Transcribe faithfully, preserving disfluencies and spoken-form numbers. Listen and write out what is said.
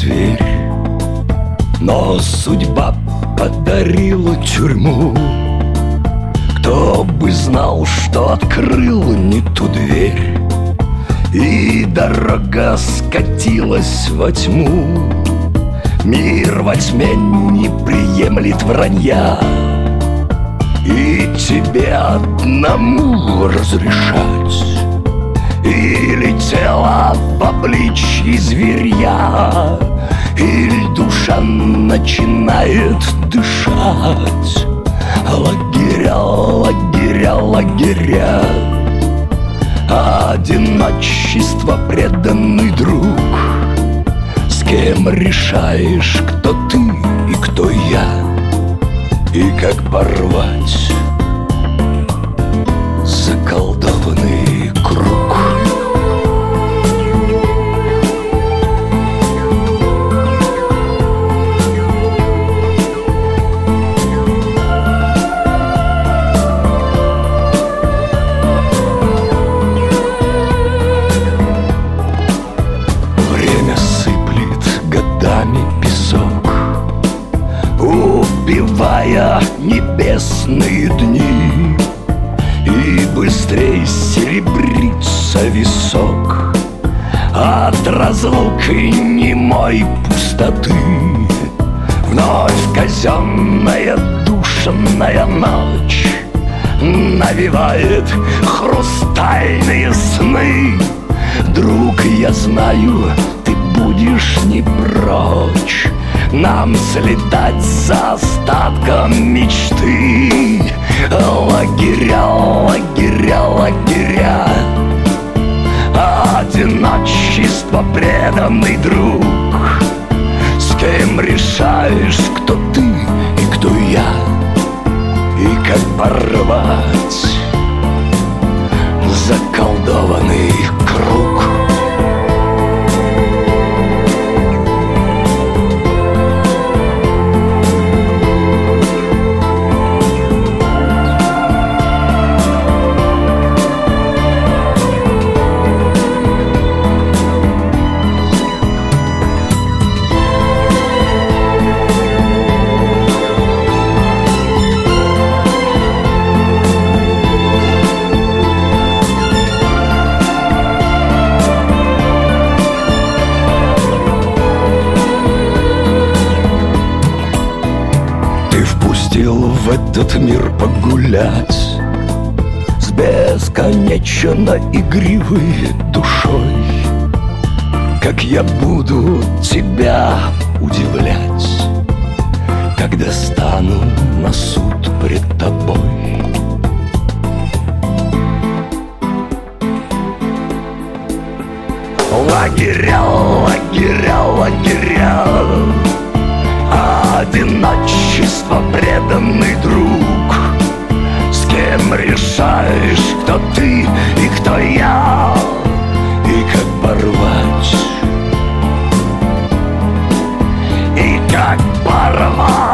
зверь, но судьба подарила тюрьму. Кто бы знал, что открыл не ту дверь, и дорога скатилась во тьму. Мир во тьме не приемлет вранья, и тебе одному разрешать. Или тело в обличье зверья, или душа начинает дышать. Лагеря, лагеря, лагеря, одиночество, преданный друг. С кем решаешь, кто ты и кто я, и как порвать заколдованный круг. Убивая небесные дни, и быстрей серебрится висок от разлуки немой пустоты. Вновь казенная душевная ночь навевает хрустальные сны. Друг, я знаю, ты будешь не прочь нам слетать за остатком мечты. Лагеря, лагеря, лагеря, одиночество, преданный друг. С кем решаешь, кто ты и кто я, и как порвать заколдованный круг. В этот мир погулять с бесконечно игривой душой. Как я буду тебя удивлять, когда стану на суд пред тобой. Лагеря, лагеря, лагеря, одиночество, преданный друг. С кем решаешь, кто ты и кто я, и как порвать, и как порвать